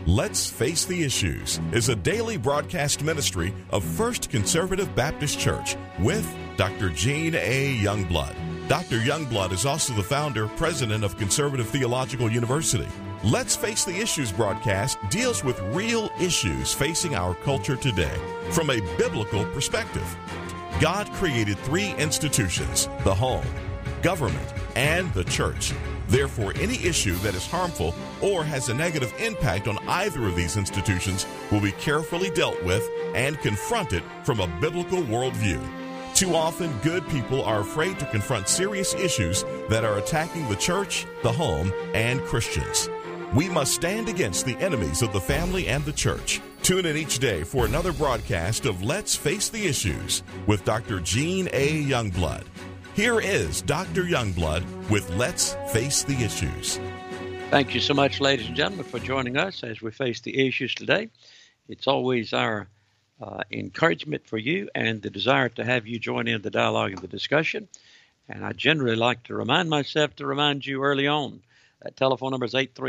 Let's Face the Issues is a daily broadcast ministry of First Conservative Baptist Church with Dr. Gene A. Youngblood. Dr. Youngblood is also the founder, president of Conservative Theological University. Let's Face the Issues broadcast deals with real issues facing our culture today from a biblical perspective. God created three institutions: the home, government, and the church. Therefore, any issue that is harmful or has a negative impact on either of these institutions will be carefully dealt with and confronted from a biblical worldview. Too often, good people are afraid to confront serious issues that are attacking the church, the home, and Christians. We must stand against the enemies of the family and the church. Tune in each day for another broadcast of Let's Face the Issues with Dr. Gene A. Youngblood. Here is Dr. Youngblood with Let's Face the Issues. Thank you so much, ladies and gentlemen, for joining us as we face the issues today. It's always our encouragement for you and the desire to have you join in the dialogue and the discussion. And I generally like to remind myself to remind you early on. That telephone number is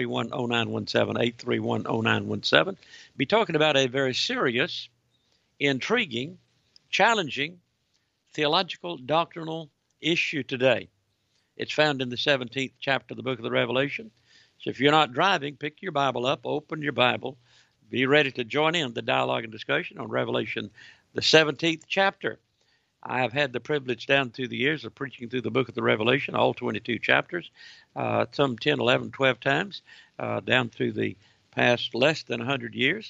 831-0917, 831-0917. Be talking about a very serious, intriguing, challenging, theological, doctrinal issue today. It's found in the 17th chapter of the book of the Revelation. So if you're not driving, pick your Bible up, open your Bible, be ready to join in the dialogue and discussion on Revelation, the 17th chapter. I have had the privilege down through the years of preaching through the book of the Revelation, all 22 chapters, some 10, 11, 12 times, down through the past less than 100 years.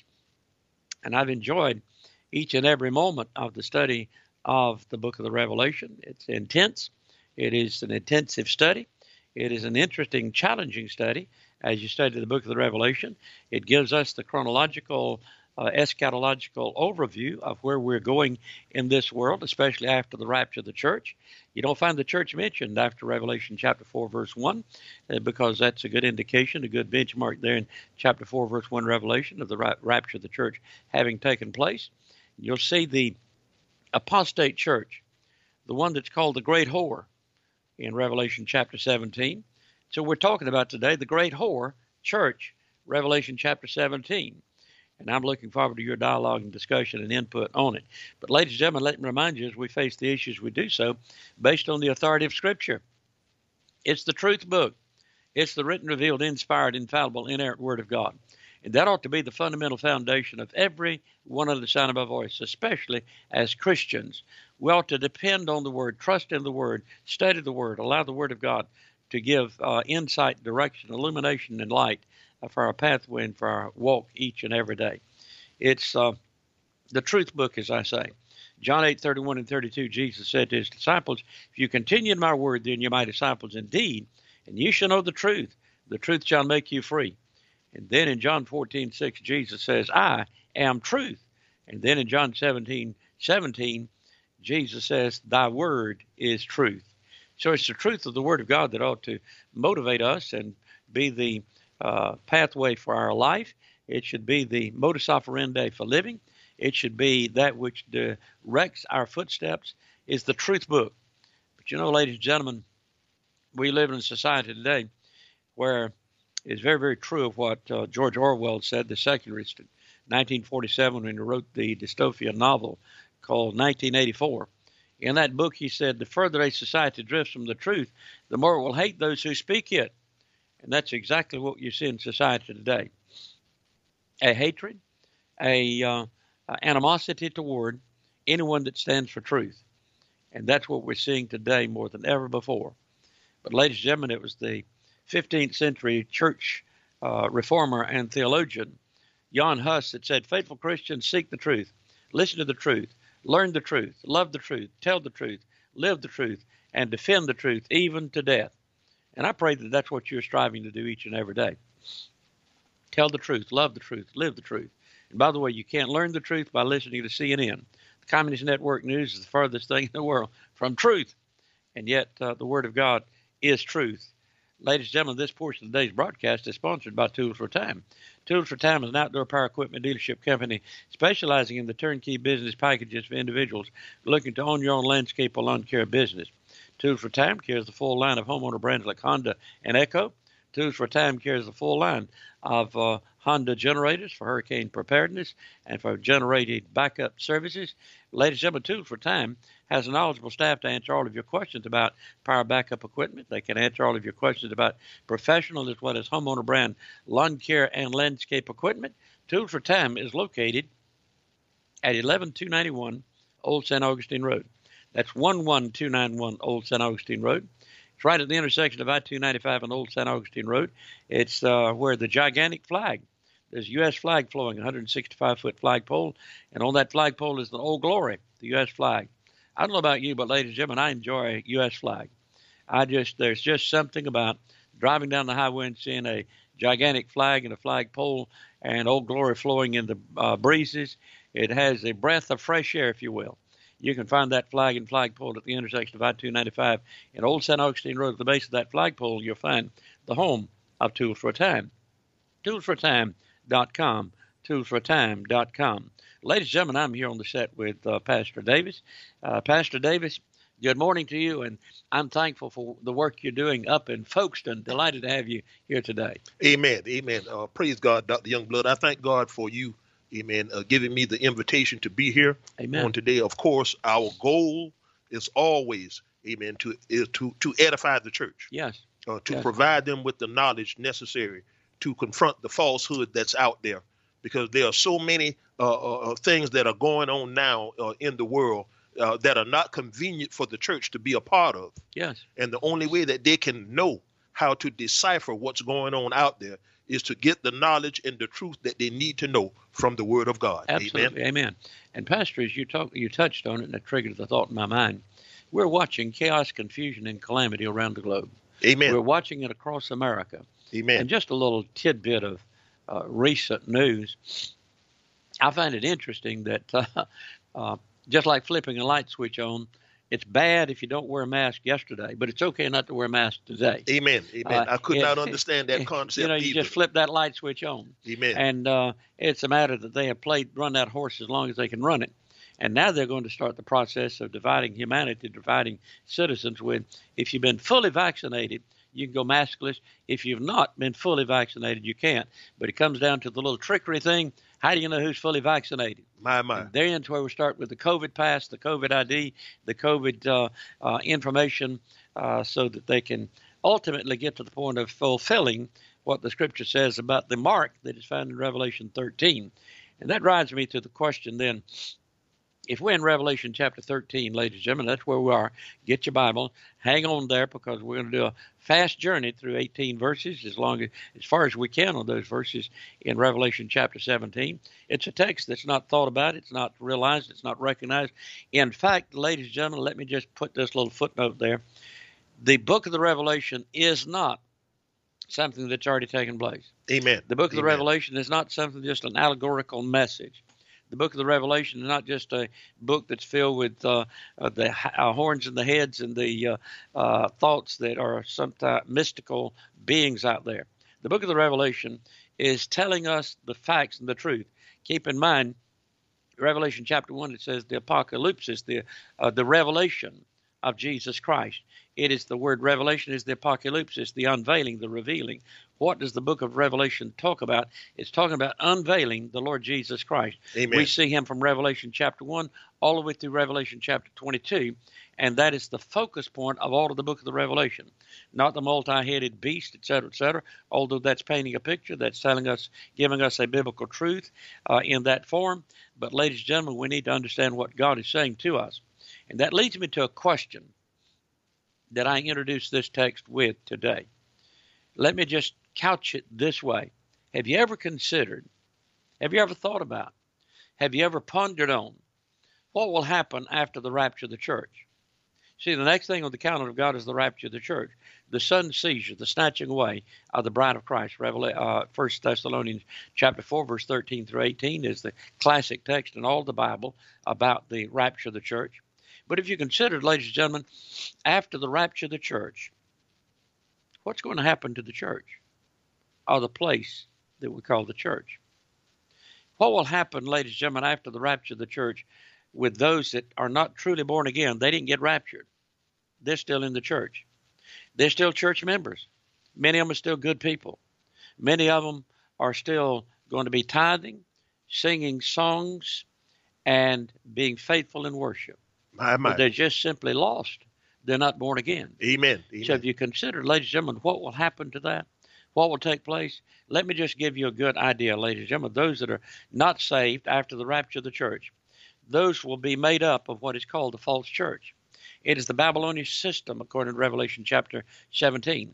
And I've enjoyed each and every moment of the study of the book of the Revelation. It's intense. It is an intensive study. It is an interesting, challenging study as you study the book of the Revelation. It gives us the chronological, eschatological overview of where we're going in this world, especially after the rapture of the church. You don't find the church mentioned after Revelation chapter 4, verse 1, because that's a good indication, a good benchmark there in chapter 4, verse 1, Revelation, of the rapture of the church having taken place. You'll see the apostate church, the one that's called the great whore in Revelation chapter 17. So we're talking about today the great whore church, Revelation chapter 17. And I'm looking forward to your dialogue and discussion and input on it. But ladies and gentlemen, let me remind you, as we face the issues, we do so based on the authority of Scripture. It's the truth book. It's the written, revealed, inspired, infallible, inerrant Word of God. And that ought to be the fundamental foundation of every one under the sound of my voice, especially as Christians. We ought to depend on the Word, trust in the Word, study the Word, allow the Word of God to give insight, direction, illumination, and light for our pathway and for our walk each and every day. It's the truth book, as I say. John 8:31 and 32, Jesus said to his disciples, "If you continue in my word, then you're my disciples indeed, and you shall know the truth. The truth shall make you free." And then in John 14:6, Jesus says, "I am truth." And then in John 17:17, Jesus says, "Thy word is truth." So it's the truth of the Word of God that ought to motivate us and be the pathway for our life. It should be the modus operandi for living. It should be that which directs our footsteps, is the truth book. But you know, ladies and gentlemen, we live in a society today where it's very, very true of what George Orwell said, the secularist, in 1947 when he wrote the dystopian novel called 1984. In that book, he said, the further a society drifts from the truth, the more it will hate those who speak it. And that's exactly what you see in society today. A hatred, a animosity toward anyone that stands for truth. And that's what we're seeing today more than ever before. But ladies and gentlemen, it was the 15th century church reformer and theologian, Jan Hus, that said, "Faithful Christians, seek the truth, listen to the truth, learn the truth, love the truth, tell the truth, live the truth, and defend the truth, even to death." And I pray that that's what you're striving to do each and every day. Tell the truth, love the truth, live the truth. And by the way, you can't learn the truth by listening to CNN. The Communist Network News is the furthest thing in the world from truth. And yet the Word of God is truth. Ladies and gentlemen, this portion of today's broadcast is sponsored by Tools for Time. Tools for Time is an outdoor power equipment dealership company specializing in the turnkey business packages for individuals looking to own your own landscape or lawn care business. Tools for Time carries the full line of homeowner brands like Honda and Echo, Tools for a Time carries a full line of Honda generators for hurricane preparedness and for generated backup services. Ladies and gentlemen, Tools for a Time has a knowledgeable staff to answer all of your questions about power backup equipment. They can answer all of your questions about professional as well as homeowner brand lawn care and landscape equipment. Tools for Time is located at 11291 Old St. Augustine Road. That's 11291 Old St. Augustine Road. It's right at the intersection of I-295 and Old St. Augustine Road. It's where the gigantic flag, there's a U.S. flag flowing, 165-foot flagpole, and on that flagpole is the Old Glory, the U.S. flag. I don't know about you, but ladies and gentlemen, I enjoy a U.S. flag. There's just something about driving down the highway and seeing a gigantic flag and a flagpole and Old Glory flowing in the breezes. It has a breath of fresh air, if you will. You can find that flag and flagpole at the intersection of I-295 and Old St. Augustine Road. At the base of that flagpole, you'll find the home of Tools for a Time. ToolsForATime.com. ToolsForATime.com. Ladies and gentlemen, I'm here on the set with Pastor Davis. Pastor Davis, good morning to you, and I'm thankful for the work you're doing up in Folkestone. Delighted to have you here today. Amen. Amen. Praise God, Dr. Youngblood. I thank God for you. Amen. Giving me the invitation to be here. Amen. On today. Of course, our goal is always, amen, to edify the church. Yes. To provide them with the knowledge necessary to confront the falsehood that's out there, because there are so many things that are going on now in the world that are not convenient for the church to be a part of. Yes. And the only way that they can know how to decipher what's going on out there is to get the knowledge and the truth that they need to know from the Word of God. Absolutely. Amen. And Pastor, as you touched on it, and it triggered the thought in my mind. We're watching chaos, confusion, and calamity around the globe. Amen. We're watching it across America. Amen. And just a little tidbit of recent news. I find it interesting that just like flipping a light switch on, it's bad if you don't wear a mask yesterday, but it's okay not to wear a mask today. Amen. Amen. I could not understand that concept. You just flip that light switch on. Amen. And it's a matter that they have run that horse as long as they can run it. And now they're going to start the process of dividing humanity, dividing citizens with, if you've been fully vaccinated, you can go maskless. If you've not been fully vaccinated, you can't. But it comes down to the little trickery thing. How do you know who's fully vaccinated? My. And there's where we start with the COVID pass, the COVID ID, the COVID information, so that they can ultimately get to the point of fulfilling what the Scripture says about the mark that is found in Revelation 13. And that drives me to the question then, if we're in Revelation chapter 13, ladies and gentlemen, that's where we are. Get your Bible. Hang on there, because we're going to do a fast journey through 18 verses as far as we can on those verses in Revelation chapter 17. It's a text that's not thought about. It's not realized. It's not recognized. In fact, ladies and gentlemen, let me just put this little footnote there. The book of the Revelation is not something that's already taken place. Amen. The book of the Revelation is not something, just an allegorical message. The book of the Revelation is not just a book that's filled with the horns and the heads and the thoughts that are sometimes mystical beings out there. The book of the Revelation is telling us the facts and the truth. Keep in mind, Revelation chapter 1, it says the apocalypse, the revelation of Jesus Christ. It is the word revelation is the apocalypse, it's the unveiling, the revealing. What does the book of Revelation talk about? It's talking about unveiling the Lord Jesus Christ. Amen. We see him from Revelation chapter 1 all the way through Revelation chapter 22, and that is the focus point of all of the book of the Revelation. Not the multi-headed beast, etc., although that's painting a picture, that's telling us, giving us a biblical truth in that form. But ladies and gentlemen, we need to understand what God is saying to us. And that leads me to a question that I introduced this text with today. Let me just couch it this way. Have you ever considered, have you ever thought about, have you ever pondered on what will happen after the rapture of the church? See, the next thing on the calendar of God is the rapture of the church. The sudden seizure, the snatching away of the bride of Christ. 1 Thessalonians chapter 4, verse 13 through 18 is the classic text in all the Bible about the rapture of the church. But if you consider, ladies and gentlemen, after the rapture of the church, what's going to happen to the church, or the place that we call the church? What will happen, ladies and gentlemen, after the rapture of the church with those that are not truly born again? They didn't get raptured. They're still in the church. They're still church members. Many of them are still good people. Many of them are still going to be tithing, singing songs, and being faithful in worship. But they're just simply lost. They're not born again. Amen. So if you consider, ladies and gentlemen, what will happen to that, what will take place, let me just give you a good idea, ladies and gentlemen. Those that are not saved after the rapture of the church, those will be made up of what is called the false church. It is the Babylonian system, according to Revelation chapter 17.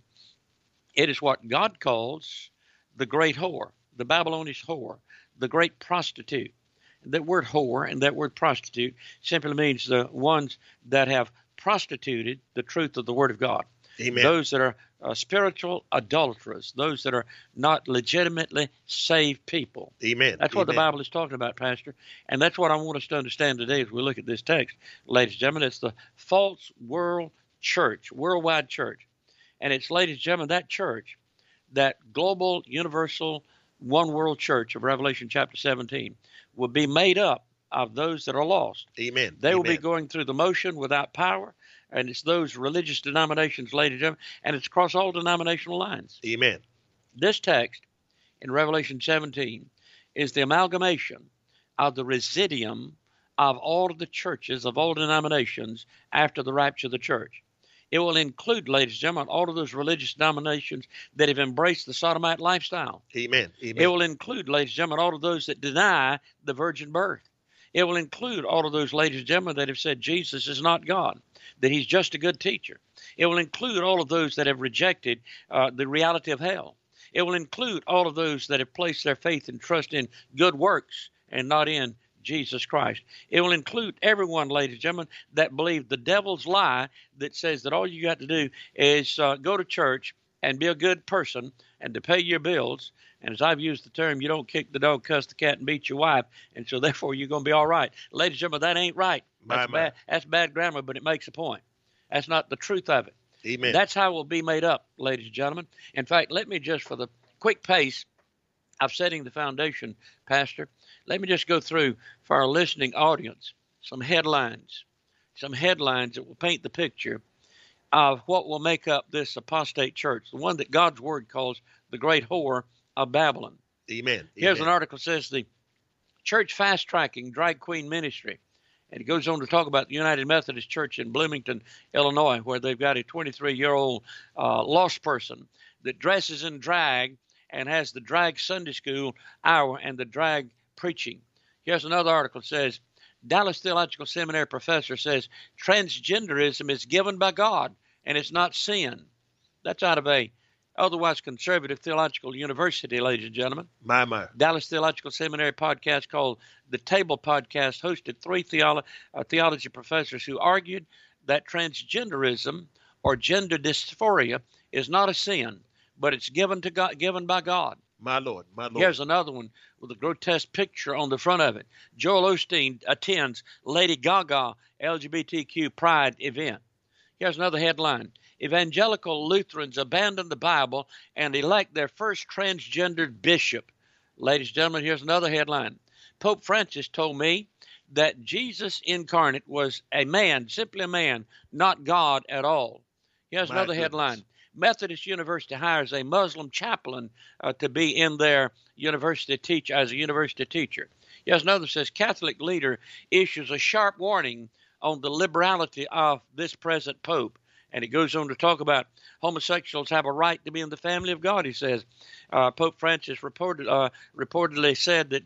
It is what God calls the great whore, the Babylonian whore, the great prostitute. That word whore and that word prostitute simply means the ones that have prostituted the truth of the Word of God. Amen. Those that are spiritual adulterers, those that are not legitimately saved people. Amen. That's what the Bible is talking about, Pastor. And that's what I want us to understand today as we look at this text, ladies and gentlemen. It's the false world church, worldwide church. And it's, ladies and gentlemen, that church, that global, universal, one world church of Revelation chapter 17 will be made up of those that are lost. Amen. They will be going through the motion without power. And it's those religious denominations, ladies and gentlemen, and it's across all denominational lines. Amen. This text in Revelation 17 is the amalgamation of the residuum of all of the churches of all denominations after the rapture of the church. It will include, ladies and gentlemen, all of those religious denominations that have embraced the sodomite lifestyle. Amen. Amen. It will include, ladies and gentlemen, all of those that deny the virgin birth. It will include all of those, ladies and gentlemen, that have said Jesus is not God, that he's just a good teacher. It will include all of those that have rejected the reality of hell. It will include all of those that have placed their faith and trust in good works and not in Jesus Christ. It will include everyone, ladies and gentlemen, that believe the devil's lie that says that all you got to do is go to church and be a good person and to pay your bills. And as I've used the term, you don't kick the dog, cuss the cat, and beat your wife, and so therefore you're going to be all right. Ladies and gentlemen, that ain't right. That's bad grammar, but it makes a point. That's not the truth of it. Amen. That's how it will be made up, ladies and gentlemen. In fact, let me just, for the quick pace of setting the foundation, Pastor, let me just go through for our listening audience some headlines that will paint the picture of what will make up this apostate church, the one that God's Word calls the great whore of Babylon. Amen. Here's an article that says the church fast-tracking drag queen ministry. And it goes on to talk about the United Methodist Church in Bloomington, Illinois, where they've got a 23-year-old lost person that dresses in drag and has the drag Sunday school hour and the drag preaching. Here's another article that says, Dallas Theological Seminary professor says transgenderism is given by God and it's not sin. That's out of a otherwise conservative theological university, ladies and gentlemen. My. Dallas Theological Seminary podcast called The Table Podcast hosted three theology professors who argued that transgenderism or gender dysphoria is not a sin, but it's given by God. My Lord. Here's another one with a grotesque picture on the front of it. Joel Osteen attends Lady Gaga LGBTQ Pride event. Here's another headline. Evangelical Lutherans abandon the Bible and elect their first transgendered bishop. Ladies and gentlemen, here's another headline. Pope Francis told me that Jesus incarnate was a man, simply a man, not God at all. Here's another headline. Methodist University hires a Muslim chaplain to be in their university as a university teacher. Here's another says Catholic leader issues a sharp warning on the liberality of this present Pope. And it goes on to talk about homosexuals have a right to be in the family of God, he says. Pope Francis reportedly said that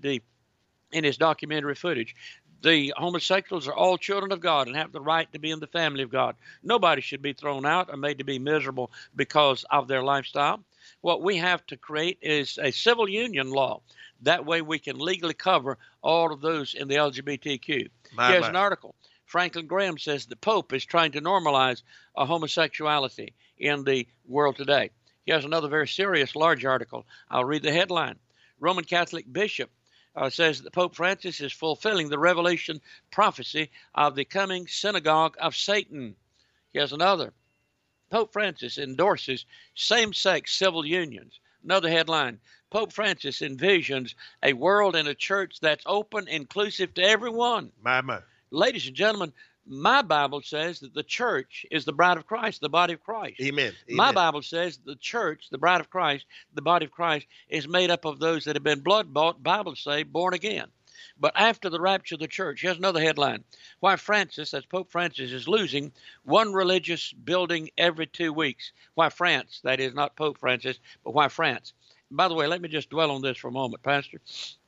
in his documentary footage, the homosexuals are all children of God and have the right to be in the family of God. Nobody should be thrown out or made to be miserable because of their lifestyle. What we have to create is a civil union law. That way we can legally cover all of those in the LGBTQ. Here's an article. Franklin Graham says the Pope is trying to normalize homosexuality in the world today. Here's another very serious, large article. I'll read the headline. Roman Catholic bishop says that Pope Francis is fulfilling the Revelation prophecy of the coming synagogue of Satan. Here's another. Pope Francis endorses same-sex civil unions. Another headline. Pope Francis envisions a world and a church that's open, inclusive to everyone. My. Ladies and gentlemen, My Bible says that the church is the bride of Christ, the body of Christ. Amen. My Bible says the church, the bride of Christ, the body of Christ, is made up of those that have been blood-bought, Bible say, born again. But after the rapture of the church, here's another headline. Why Francis, that's Pope Francis, is losing one religious building every 2 weeks. Why France, that is not Pope Francis, but why France? By the way, let me just dwell on this for a moment, Pastor.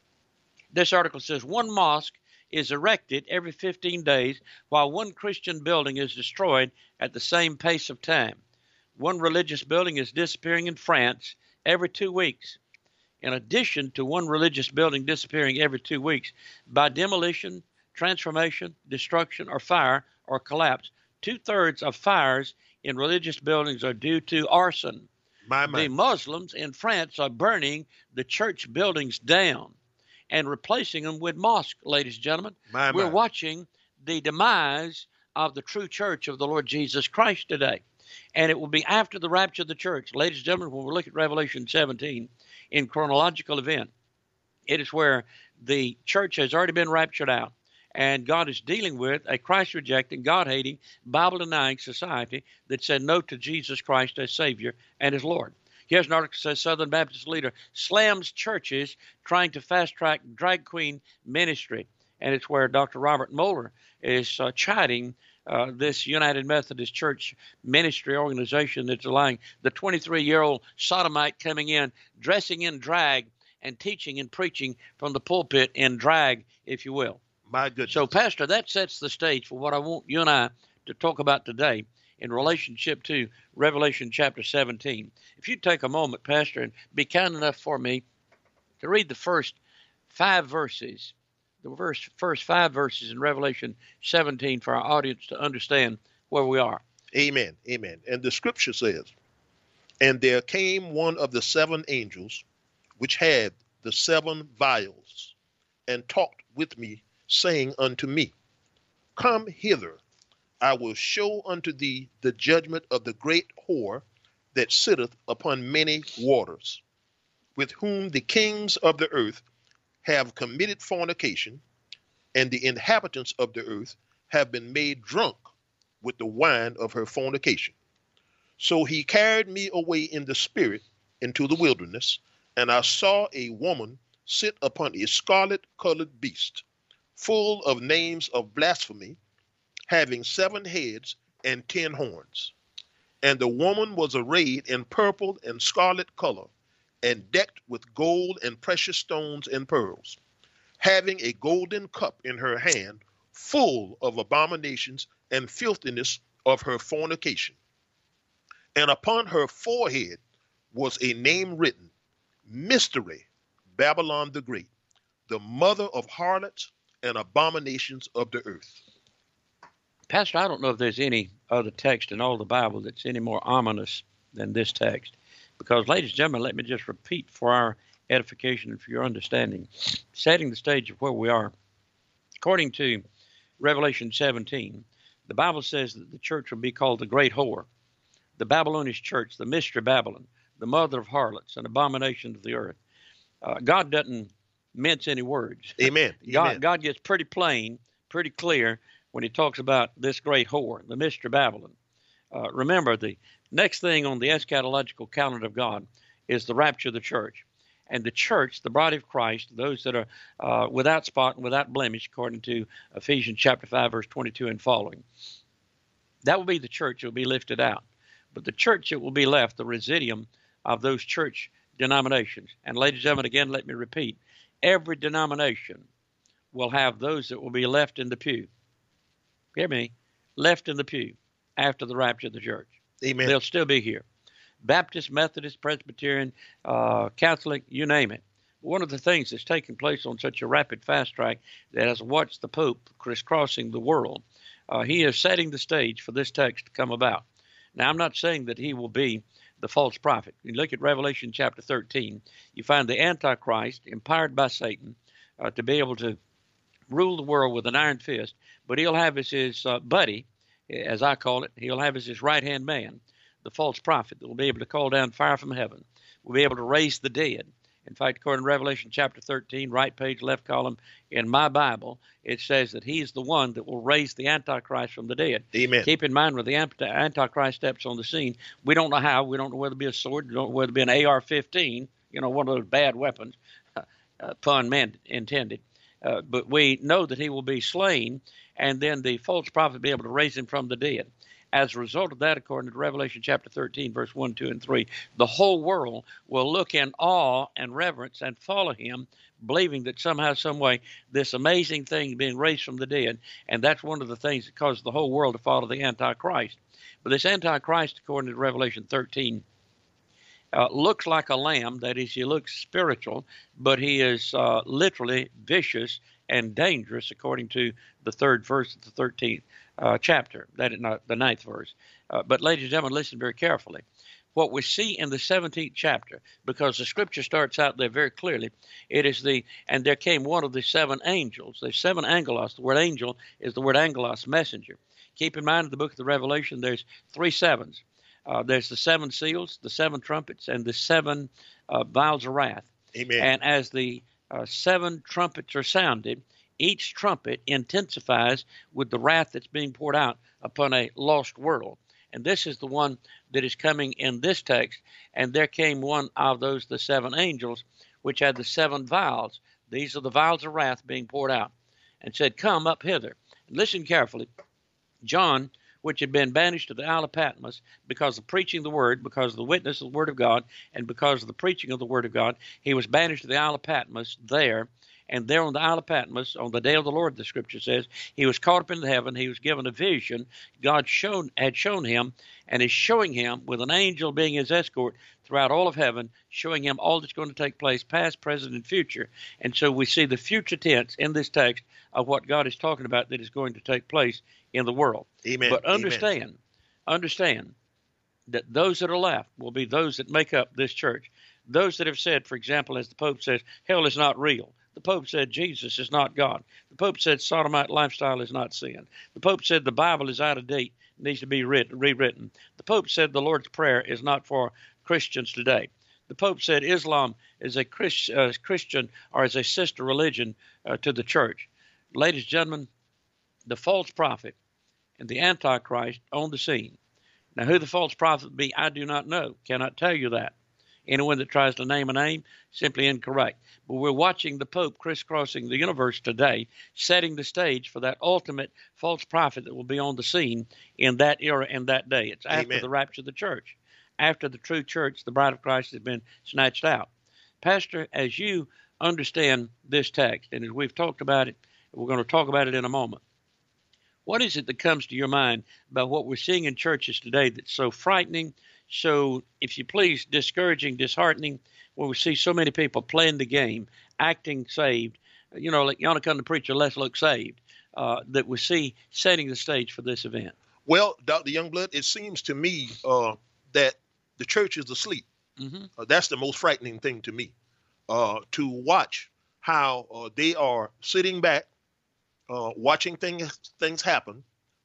This article says one mosque is erected every 15 days while one Christian building is destroyed at the same pace of time. One religious building is disappearing in France every 2 weeks. In addition to one religious building disappearing every 2 weeks by demolition, transformation, destruction, or fire or collapse, 2/3 of fires in religious buildings are due to arson. The Muslims in France are burning the church buildings down and replacing them with mosques, ladies and gentlemen. We're watching the demise of the true church of the Lord Jesus Christ today. And it will be after the rapture of the church. Ladies and gentlemen, when we look at Revelation 17 in chronological event, it is where the church has already been raptured out. And God is dealing with a Christ-rejecting, God-hating, Bible-denying society that said no to Jesus Christ as Savior and as Lord. Here's an article that says Southern Baptist leader slams churches trying to fast-track drag queen ministry. And it's where Dr. Robert Moeller is chiding this United Methodist Church ministry organization that's allowing the 23-year-old sodomite coming in, dressing in drag, and teaching and preaching from the pulpit in drag, if you will. My goodness. So, Pastor, that sets the stage for what I want you and I to talk about today in relationship to Revelation chapter 17. If you'd take a moment, Pastor, and be kind enough for me to read the first 5 verses, first 5 verses in Revelation 17 for our audience to understand where we are. Amen. Amen. And the scripture says, and there came one of the 7 angels, which had the 7 vials, and talked with me, saying unto me, come hither, I will show unto thee the judgment of the great whore that sitteth upon many waters, with whom the kings of the earth have committed fornication, and the inhabitants of the earth have been made drunk with the wine of her fornication. So he carried me away in the spirit into the wilderness, and I saw a woman sit upon a scarlet-colored beast, full of names of blasphemy, having 7 heads and 10 horns. And the woman was arrayed in purple and scarlet color, and decked with gold and precious stones and pearls, having a golden cup in her hand, full of abominations and filthiness of her fornication. And upon her forehead was a name written, Mystery, Babylon the Great, the mother of harlots and abominations of the earth. Pastor, I don't know if there's any other text in all the Bible that's any more ominous than this text. Because, ladies and gentlemen, let me just repeat for our edification and for your understanding, setting the stage of where we are. According to Revelation 17, the Bible says that the church will be called the Great Whore, the Babylonish church, the Mystery Babylon, the mother of harlots and abominations of the earth. God doesn't mince any words. Amen. God gets pretty plain, pretty clear when he talks about this great whore, the Mystery Babylon. Remember, the next thing on the eschatological calendar of God is the rapture of the church. And the church, the body of Christ, those that are without spot and without blemish, according to Ephesians chapter 5, verse 22 and following. That will be the church that will be lifted out. But the church that will be left, the residuum of those church denominations. And ladies and gentlemen, again, let me repeat, every denomination will have those that will be left in the pew. Hear me? Left in the pew after the rapture of the church. Amen. They'll still be here. Baptist, Methodist, Presbyterian, Catholic, you name it. One of the things that's taking place on such a rapid fast track that has watched the Pope crisscrossing the world, he is setting the stage for this text to come about. Now, I'm not saying that he will be the false prophet. You look at Revelation chapter 13, you find the Antichrist empowered by Satan to be able to rule the world with an iron fist, but he'll have as his buddy, as I call it, he'll have as his right-hand man, the false prophet that will be able to call down fire from heaven, will be able to raise the dead, In fact, according to Revelation chapter 13, right page, left column in my Bible, it says that he is the one that will raise the Antichrist from the dead. Amen. Keep in mind, when the Antichrist steps on the scene, we don't know how. We don't know whether it be a sword, we don't know whether it be an AR-15, one of those bad weapons, pun intended. But we know that he will be slain, and then the false prophet will be able to raise him from the dead. As a result of that, according to Revelation chapter 13, verse 1, 2, and 3, the whole world will look in awe and reverence and follow him, believing that somehow, some way, this amazing thing is being raised from the dead. And that's one of the things that causes the whole world to follow the Antichrist. But this Antichrist, according to Revelation 13, looks like a lamb. That is, he looks spiritual, but he is literally vicious and dangerous, according to the 3rd verse of the 13th chapter. That is not the 9th verse. But ladies and gentlemen, listen very carefully. What we see in the 17th chapter, because the scripture starts out there very clearly, it is and there came one of the 7 angels. The 7 angelos. The word angel is the word angelos, messenger. Keep in mind, in the book of the Revelation, there's 3 sevens. There's the 7 seals, the 7 trumpets, and the 7 vials of wrath. Amen. And as the 7 trumpets are sounded, each trumpet intensifies with the wrath that's being poured out upon a lost world. And this is the one that is coming in this text. And there came one of those, the 7 angels, which had the 7 vials. These are the vials of wrath being poured out, and said, "Come up hither." And listen carefully. John, which had been banished to the Isle of Patmos because of preaching the word, because of the witness of the word of God, and because of the preaching of the word of God, he was banished to the Isle of Patmos there. And there on the Isle of Patmos, on the day of the Lord, the scripture says, he was caught up into heaven. He was given a vision. God had shown him and is showing him, with an angel being his escort throughout all of heaven, showing him all that's going to take place, past, present, and future. And so we see the future tense in this text of what God is talking about that is going to take place in the world. Amen. But understand that those that are left will be those that make up this church. Those that have said, for example, as the Pope says, hell is not real. The Pope said Jesus is not God. The Pope said sodomite lifestyle is not sin. The Pope said the Bible is out of date, needs to be rewritten. The Pope said the Lord's Prayer is not for Christians today. The Pope said Islam is a Christian or is a sister religion to the church. Ladies and gentlemen, the false prophet and the Antichrist on the scene. Now, who the false prophet will be, I do not know. Cannot tell you that. Anyone that tries to name a name, simply incorrect. But we're watching the Pope crisscrossing the universe today, setting the stage for that ultimate false prophet that will be on the scene in that era and that day. It's after Amen. the rapture of the church, after the true church, the bride of Christ, has been snatched out. Pastor, as you understand this text, and as we've talked about it, we're going to talk about it in a moment, what is it that comes to your mind about what we're seeing in churches today that's so frightening, so, if you please, discouraging, disheartening, when we see so many people playing the game, acting saved, like you want to come to preach, let's look saved, that we see setting the stage for this event? Well, Dr. Youngblood, it seems to me that the church is asleep. Mm-hmm. That's the most frightening thing to me, to watch how they are sitting back, watching things happen.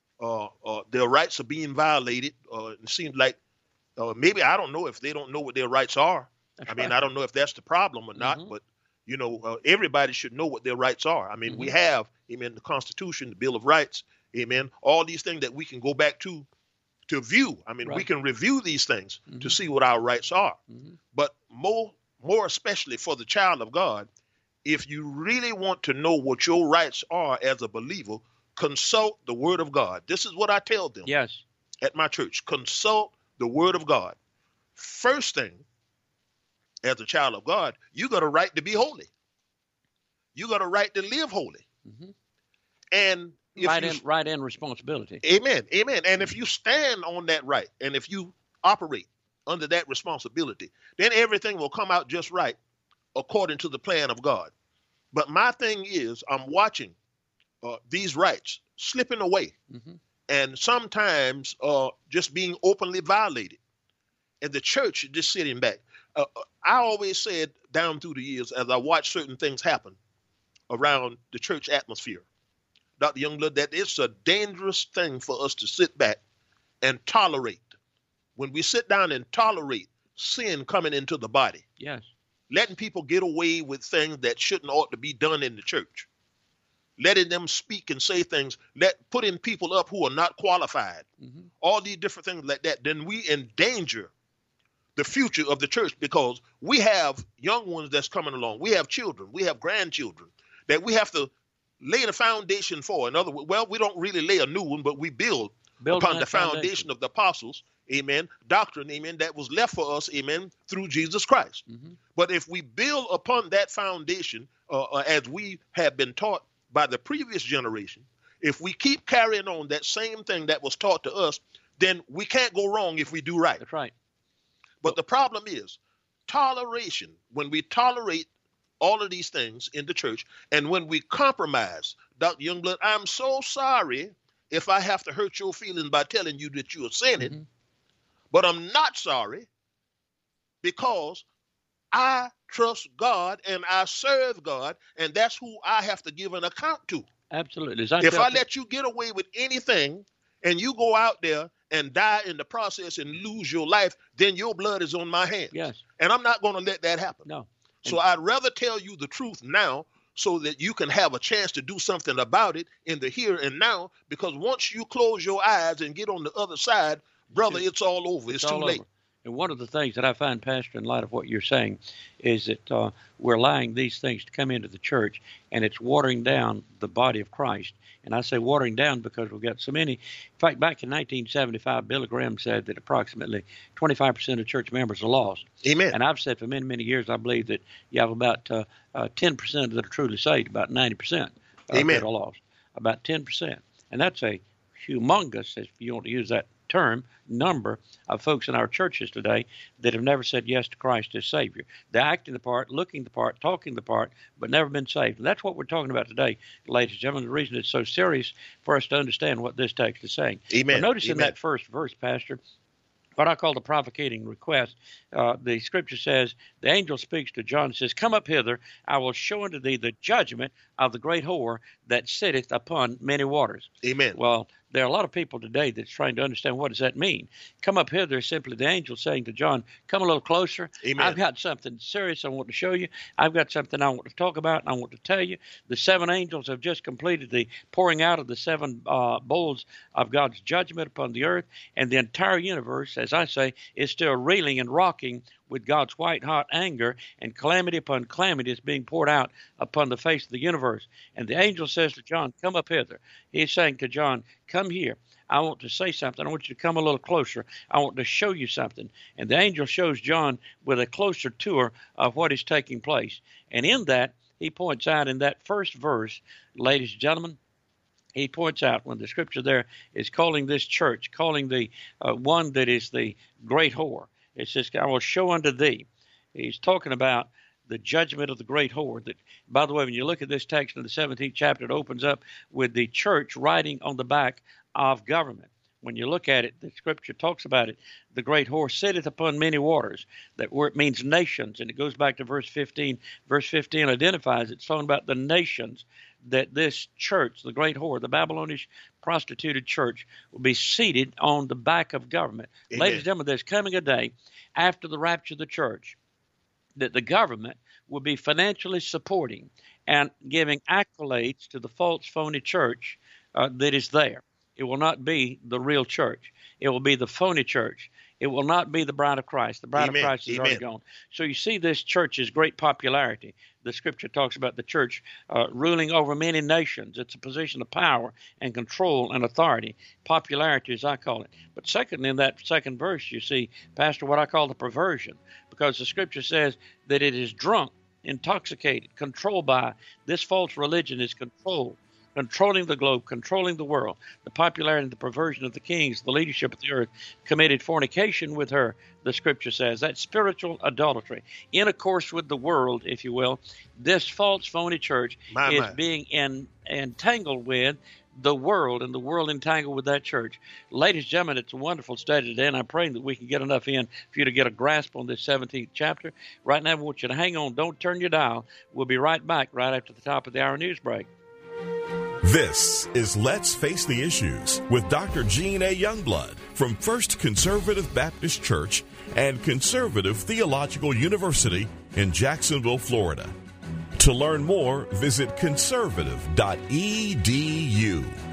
Their rights are being violated. It seems like maybe, I don't know if they don't know what their rights are. I mean, I don't know if that's the problem or not, but, everybody should know what their rights are. I mean, we have, amen, the Constitution, the Bill of Rights, amen, all these things that we can go back to view. I mean, we can review these things to see what our rights are. But more especially for the child of God, if you really want to know what your rights are as a believer, consult the Word of God. This is what I tell them at my church. Consult the Word of God. First thing, as a child of God, you got a right to be holy. You got a right to live holy. And if right in responsibility. Amen. And if you stand on that right, and if you operate under that responsibility, then everything will come out just right according to the plan of God. But my thing is, I'm watching these rights slipping away. And sometimes just being openly violated. And the church is just sitting back. I always said down through the years, as I watched certain things happen around the church atmosphere, Dr. Youngblood, that it's a dangerous thing for us to sit back and tolerate. When we sit down and tolerate sin coming into the body, letting people get away with things that shouldn't ought to be done in the church, letting them speak and say things, putting people up who are not qualified, all these different things like that, then we endanger the future of the church, because we have young ones that's coming along. We have children, we have grandchildren that we have to lay the foundation for. In other words, well, we don't really lay a new one, but we build upon the foundation of the apostles, amen, doctrine, amen, that was left for us, amen, through Jesus Christ. But if we build upon that foundation, as we have been taught by the previous generation, if we keep carrying on that same thing that was taught to us, then we can't go wrong if we do right. That's right. But the problem is toleration. When we tolerate all of these things in the church, and when we compromise, Dr. Youngblood, I'm so sorry if I have to hurt your feelings by telling you that you are sinning, but I'm not sorry because I trust God and I serve God, and that's who I have to give an account to. Absolutely. If I let you get away with anything and you go out there and die in the process and lose your life, then your blood is on my hands. Yes. And I'm not going to let that happen. No. So I'd rather tell you the truth now so that you can have a chance to do something about it in the here and now, because once you close your eyes and get on the other side, brother, it's all over. It's too late. And one of the things that I find, Pastor, in light of what you're saying, is that we're allowing these things to come into the church, and it's watering down the body of Christ. And I say watering down because we've got so many. In fact, back in 1975, Billy Graham said that approximately 25% of church members are lost. Amen. And I've said for many, many years, I believe that you have about 10% that are truly saved, about 90% that are lost, about 10%. And that's a humongous, if you want to use that term, number of folks in our churches today that have never said yes to Christ as Savior. They're acting the part, looking the part, talking the part, but never been saved. And that's what we're talking about today, ladies and gentlemen. The reason it's so serious for us to understand what this text is saying. Amen. But notice in that first verse, Pastor, what I call the provocating request, the scripture says, the angel speaks to John and says, come up hither, I will show unto thee the judgment of the great whore that sitteth upon many waters. Amen. Well, there are a lot of people today that's trying to understand what does that mean. Come up hither is simply the angel saying to John, come a little closer. Amen. I've got something serious I want to show you. I've got something I want to talk about and I want to tell you. The 7 angels have just completed the pouring out of the 7 bowls of God's judgment upon the earth, and the entire universe, as I say, is still reeling and rocking with God's white-hot anger, and calamity upon calamity is being poured out upon the face of the universe. And the angel says to John, come up hither. He's saying to John, come here. I want to say something. I want you to come a little closer. I want to show you something. And the angel shows John with a closer tour of what is taking place. And in that, he points out in that first verse, ladies and gentlemen, he points out when the scripture there is calling this church, calling the one that is the great whore. It says, I will show unto thee. He's talking about the judgment of the great whore. That, by the way, when you look at this text in the 17th chapter, it opens up with the church riding on the back of government. When you look at it, the scripture talks about it. The great whore sitteth upon many waters. That word means nations, and it goes back to verse 15. Verse 15 identifies it. It's talking about the nations that this church, the great whore, the Babylonish prostituted church, will be seated on the back of government. Amen. Ladies and gentlemen, there's coming a day after the rapture of the church that the government will be financially supporting and giving accolades to the false, phony church that is there. It will not be the real church. It will be the phony church. It will not be the bride of Christ. The bride of Christ is already gone. So you see this church's great popularity. The scripture talks about the church ruling over many nations. It's a position of power and control and authority. Popularity, as I call it. But secondly, in that second verse, you see, Pastor, what I call the perversion. Because the scripture says that it is drunk, intoxicated, controlled by. This false religion is controlling the globe, controlling the world. The popularity and the perversion of the kings, the leadership of the earth, committed fornication with her, the scripture says. That's spiritual adultery. Intercourse with the world, if you will. This false, phony church is being entangled with the world, and the world entangled with that church. Ladies and gentlemen, it's a wonderful study today, and I'm praying that we can get enough in for you to get a grasp on this 17th chapter. Right now, I want you to hang on. Don't turn your dial. We'll be right back right after the top of the hour news break. This is Let's Face the Issues with Dr. Gene A. Youngblood from First Conservative Baptist Church and Conservative Theological University in Jacksonville, Florida. To learn more, visit conservative.edu.